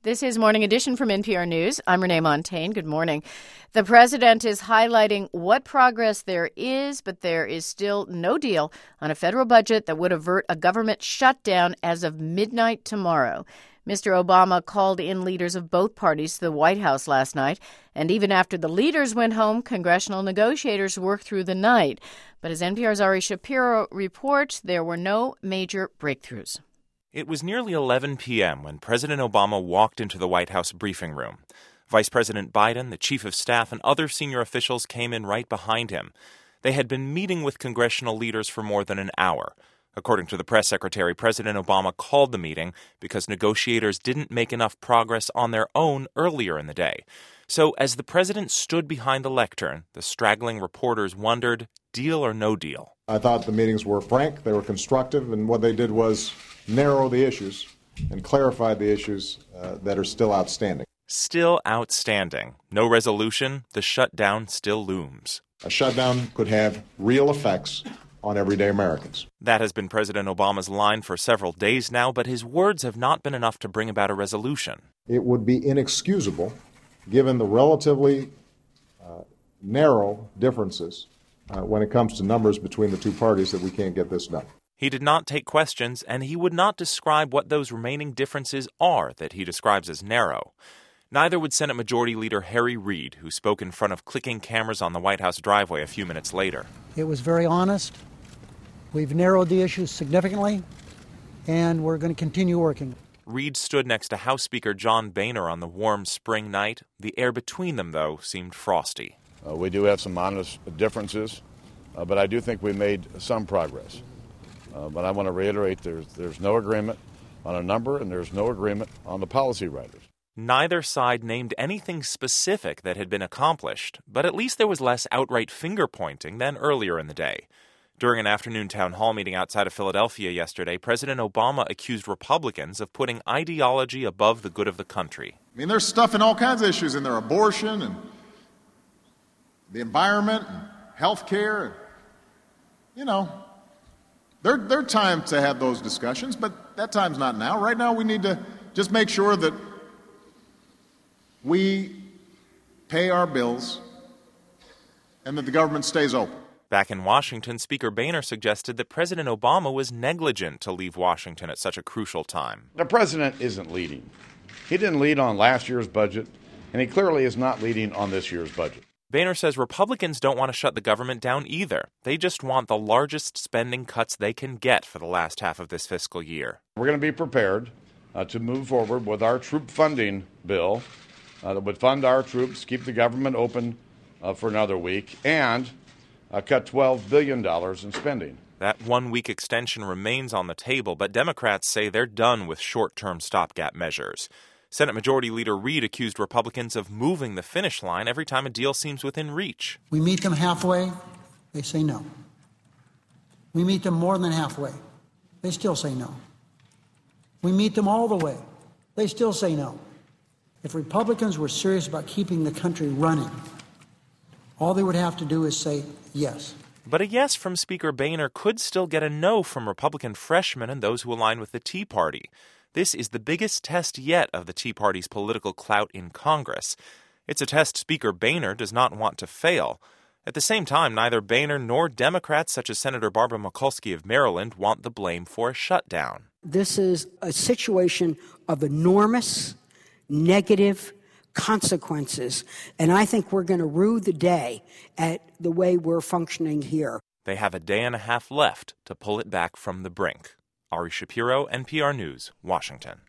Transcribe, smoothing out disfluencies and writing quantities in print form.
This is Morning Edition from NPR News. I'm Renee Montaigne. Good morning. The president is highlighting what progress there is, but there is still no deal on a federal budget that would avert a government shutdown as of midnight tomorrow. Mr. Obama called in leaders of both parties to the White House last night, and even after the leaders went home, congressional negotiators worked through the night. But as NPR's Ari Shapiro reports, there were no major breakthroughs. It was nearly 11 p.m. when President Obama walked into the White House briefing room. Vice President Biden, the chief of staff, and other senior officials came in right behind him. They had been meeting with congressional leaders for more than an hour. According to the press secretary, President Obama called the meeting because negotiators didn't make enough progress on their own earlier in the day. So as the president stood behind the lectern, the straggling reporters wondered, deal or no deal? I thought the meetings were frank, they were constructive, and what they did was narrow the issues and clarify the issues that are still outstanding. Still outstanding. No resolution, the shutdown still looms. A shutdown could have real effects on everyday Americans. That has been President Obama's line for several days now, but his words have not been enough to bring about a resolution. It would be inexcusable, given the relatively narrow differences when it comes to numbers between the two parties, that we can't get this done. He did not take questions, and he would not describe what those remaining differences are that he describes as narrow. Neither would Senate Majority Leader Harry Reid, who spoke in front of clicking cameras on the White House driveway a few minutes later. It was very honest. We've narrowed the issues significantly, and we're going to continue working. Reid stood next to House Speaker John Boehner on the warm spring night. The air between them, though, seemed frosty. We do have some honest differences, but I do think we made some progress. But I want to reiterate there's no agreement on a number, and there's no agreement on the policy writers. Neither side named anything specific that had been accomplished, but at least there was less outright finger-pointing than earlier in the day. During an afternoon town hall meeting outside of Philadelphia yesterday, President Obama accused Republicans of putting ideology above the good of the country. I mean, there's stuff in all kinds of issues in there, abortion and the environment and health care. There are times to have those discussions, but that time's not now. Right now we need to just make sure that we pay our bills and that the government stays open. Back in Washington, Speaker Boehner suggested that President Obama was negligent to leave Washington at such a crucial time. The president isn't leading. He didn't lead on last year's budget, and he clearly is not leading on this year's budget. Boehner says Republicans don't want to shut the government down either. They just want the largest spending cuts they can get for the last half of this fiscal year. We're going to be prepared to move forward with our troop funding bill that would fund our troops, keep the government open for another week, and cut $12 billion in spending. That 1-week extension remains on the table, but Democrats say they're done with short-term stopgap measures. Senate Majority Leader Reid accused Republicans of moving the finish line every time a deal seems within reach. We meet them halfway, they say no. We meet them more than halfway, they still say no. We meet them all the way, they still say no. If Republicans were serious about keeping the country running, all they would have to do is say yes. But a yes from Speaker Boehner could still get a no from Republican freshmen and those who align with the Tea Party. This is the biggest test yet of the Tea Party's political clout in Congress. It's a test Speaker Boehner does not want to fail. At the same time, neither Boehner nor Democrats such as Senator Barbara Mikulski of Maryland want the blame for a shutdown. This is a situation of enormous negative consequences, and I think we're going to rue the day at the way we're functioning here. They have a day and a half left to pull it back from the brink. Ari Shapiro, NPR News, Washington.